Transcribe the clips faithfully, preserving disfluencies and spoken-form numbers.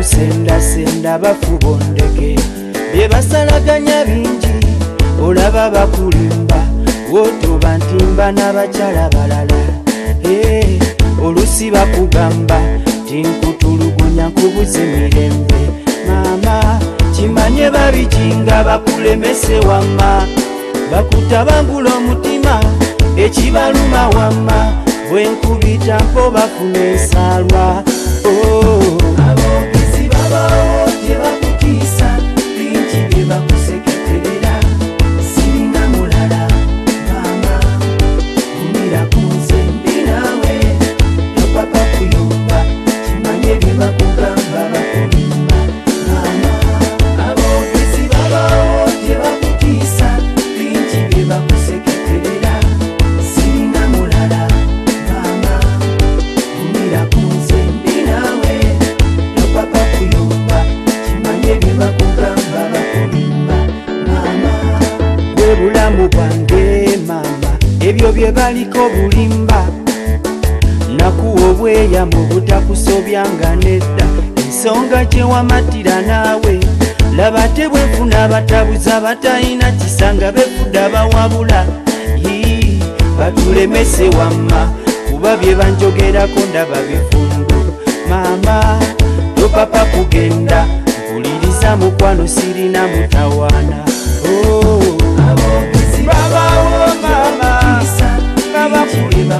bakusendasenda bafubondeke bye basalaganya bingi olaba bakulimba wotoba ntimba n'abakyala balala hey, olusi bakugamba tinkutulugunya nkubuze mirembe mama kimanye babijinga bakulemese wamma bakutabangula omutima ekibaluma wamma bwenkubita mpo bafuna ensalwa oh. Abogezi babawo tebakutiisa bingi bye bakuseketerera sirina mulala mama umira kunze ndi nawe topapa kuyumba kimanye bye bakugamba bakulimba mama abogezi babawo tebakutiisa bingi bye bakuseketerera sirina mulala mama umira kunze ndi nawe topapa kuyumba kimanye bye bakugamba bakulimba mama bwe bulamu bwange mama ebyo bye baliko bulimba nakuwa obweyamo butakusobyanga nedda ensonga gye wamatira naawe laba te bwenfuna abatabuza batalina kisanga befudda bawabula Yii, batulemese wamma kuba bye banjogerako ndaba bifundu mama topapa kugenda mpuliriza mukwano sirina mutawaana oh. Abogezi babawo mama babakulimba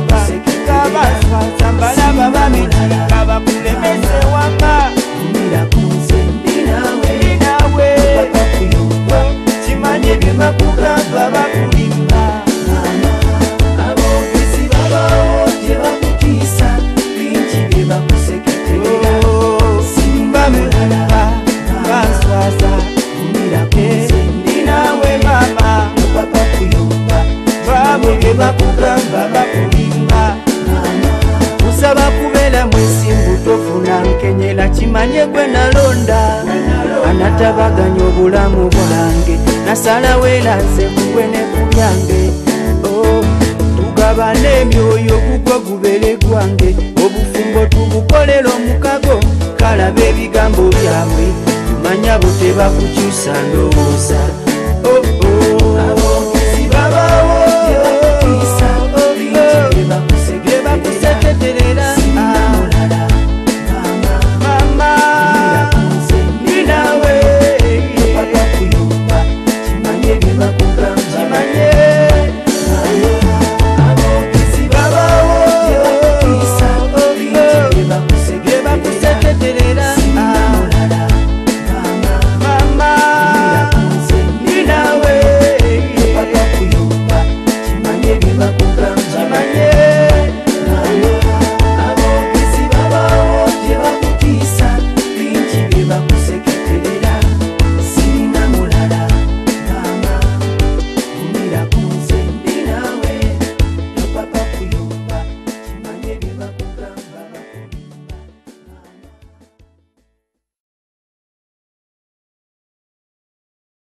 kabasambala babamitika bakulemese wamma umira kunze ndi nawe nawe topapa kuyumba kimanye bye bakugamba bakulimba mama abogezi babawo tebakutiisa bingi bye bakuseketerera simba mulala baswaza umira kunze ndi nawe mama topapa kuyumba babo bye bakugamba bakulimba mama kusaba kubeera mwesimbu tofuna nkenyera kimanye gwe nalonda anatabaganya obulamu bwange nasalawo eraze kugwe ne ku byange oh, tugabane emyoyo gugwe gubere gwange obufumbo tubukolera omukago kalaba ebigambo byabwe tumanya bo tebakukyusa ndowooza oh, oh.